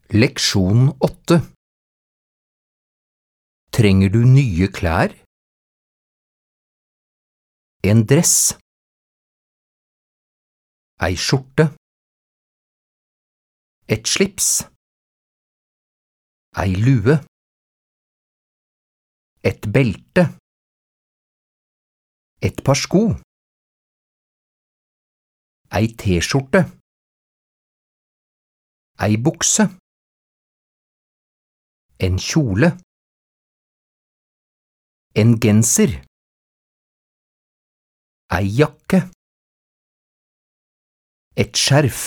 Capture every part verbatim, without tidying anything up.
Leksjon åtte. Trenger du nye klær? En dress. Ei skjorte. Et slips. Ei lue. Et belte. Et par sko. Ei t-skjorte. Ei bukse. En kjole. En genser. Ei jakke. Et skjerf.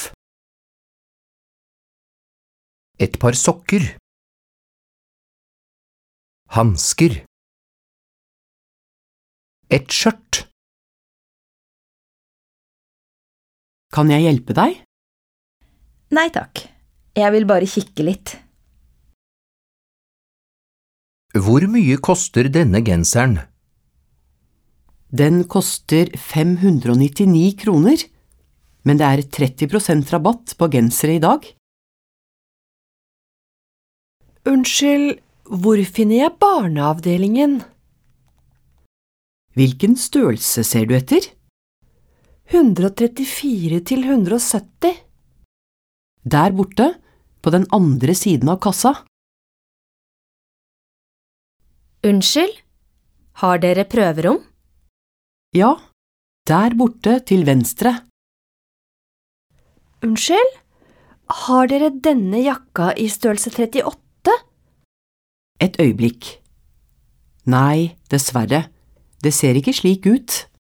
Et par sokker. Hansker. Et skjørt. Kan jeg hjelpe deg? Nei takk, jeg vil bare kikke litt. Hvor mye koster denne genseren? Den koster fem hundre og nittini kroner, men det er tretti prosent rabatt på gensere i dag. Unnskyld, hvor finner jeg barneavdelingen? Hvilken størrelse ser du etter? hundre og trettifire til hundre og sytti. Der borte, på den andre siden av kassa. Unnskyld, har dere prøverom? Ja, der borte til venstre. Unnskyld, har dere denne jakka i størrelse trettiåtte? Et øyeblikk. Nei, dessverre. Det ser ikke slik ut.